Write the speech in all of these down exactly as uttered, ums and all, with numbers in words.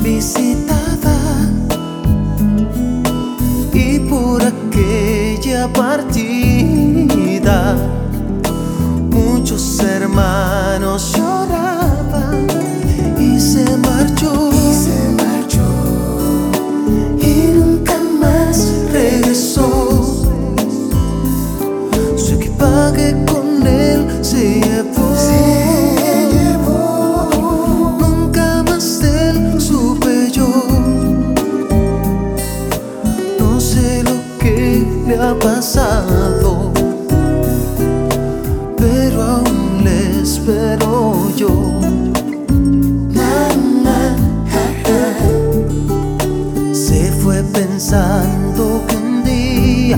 visitada, y por aquella partida muchos hermanos lloraban. Y se marchó, y se marchó, y nunca más regresó. Su equipaje con él se llevó, se llevó. Nunca más de él supe yo. No sé lo que le ha pasado, pero aún le espero yo. Se fue pensando que un día,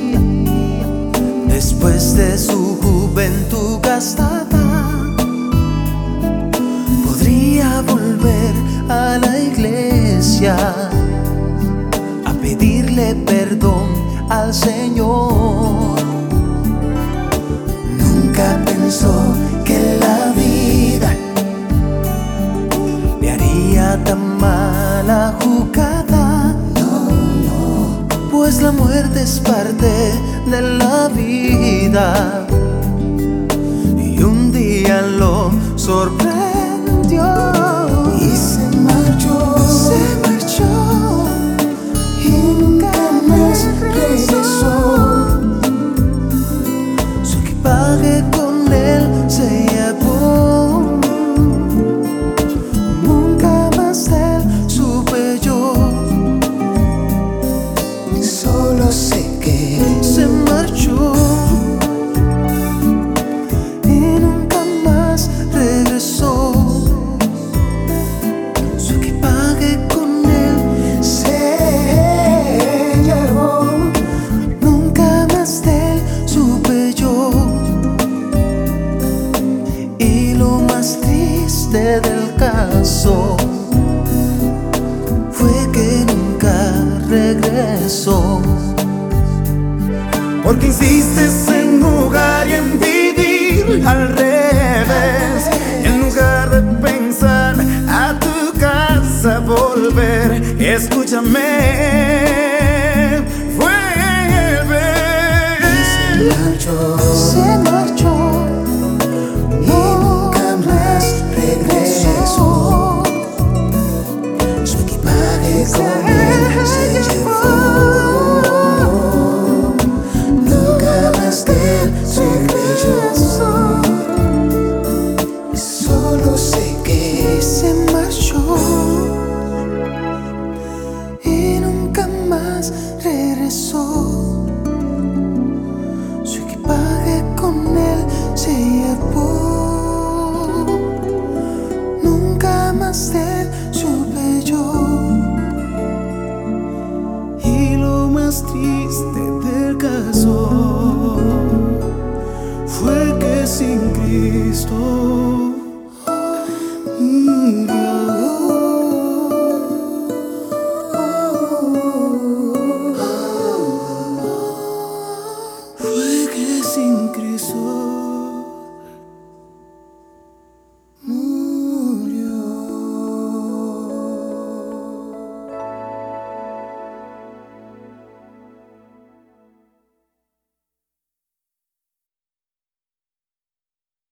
después de su juventud gastada, podría volver a la iglesia a pedirle perdón al Señor. Nunca pensó que la vida le haría tan mala jugada. no, no, Pues la muerte es parte de la vida, y un día lo sorprendió. y se marchó, Se marchó y nunca más regresó. Su equipaje con él se llevó. Nunca más de él supe yo. Solo sé que Se marchó y nunca más regresó. Su equipaje con él se llevó. nunca más de él supe yo. Y lo más triste del caso fue que nunca regresó. Porque insistes en jugar y en vivir al revés, en lugar de pensar a tu casa volver. Escúchame, vuelve. Y se marchó, Se marchó y nunca más regresó. Su equipaje con él se llevó. Solo sé que se marchó y nunca más regresó. Su equipaje con él se llevó. Nunca más de él supe yo. Y lo más triste del caso fue que sin Cristo